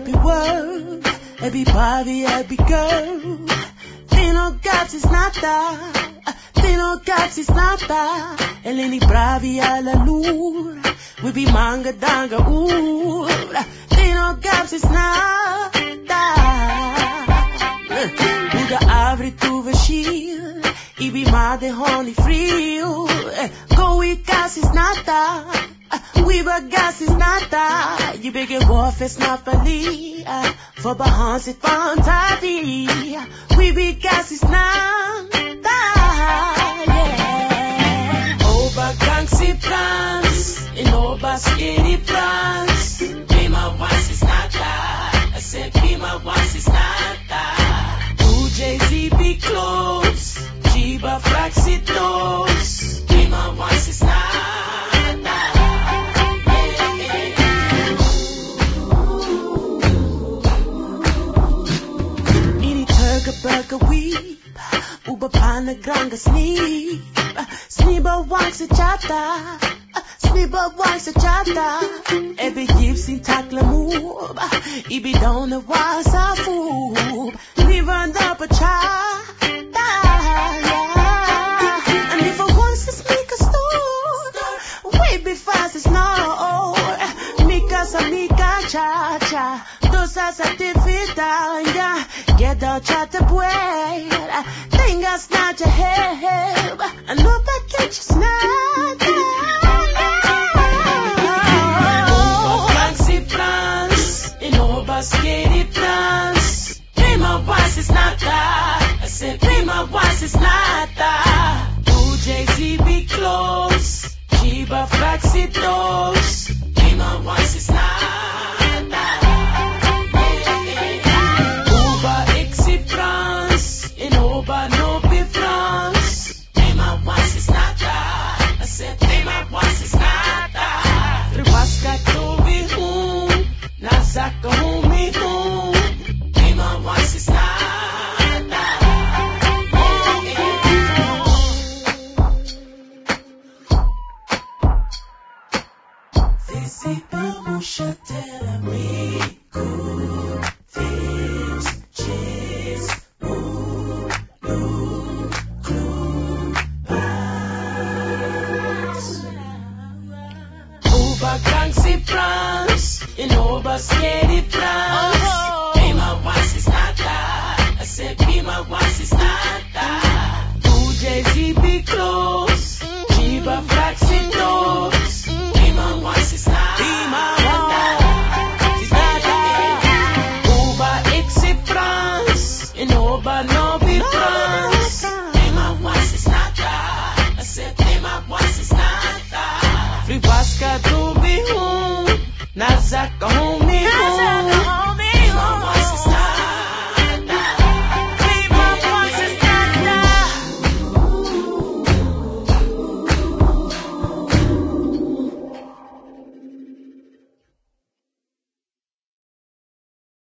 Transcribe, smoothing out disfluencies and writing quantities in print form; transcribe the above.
happy world. Everybody, happy girl. Fino cazzo snata, fino cazzo snata. E leni bravi alla lura, we be manga danga ura. Fino cazzo snata. Buda avri tu vashil, I be made honey frio. Go we cazzo snata. We were gas is not that. You big and wolf is not believe. For Bahans it's fantasy. We be gas is not that. Yeah. Over gangster France. In over skinny France. Prima once is not that. I said Prima once is not that. 2 JZ be close. Jiba Fraxitos. Prima once is not. Burger weep, uba pana granga sneep, sneeba wants a chata, sneeba wants a chata, every gypsy takla move, ibi don't know what's a fool, leave up a chata, and if I want to speak a store, way before the snow, mika sa mika cha cha. Cosas a diffidanga, get the chat to play. Things not your head, I know that you just not. Over Gangster France, in over Skitty France. Prima once is not that. I said Prima once is not that. 2 JZ be close, Jiba Fraxitos. Prima once is not. Prima once is not that. I said Prima once is not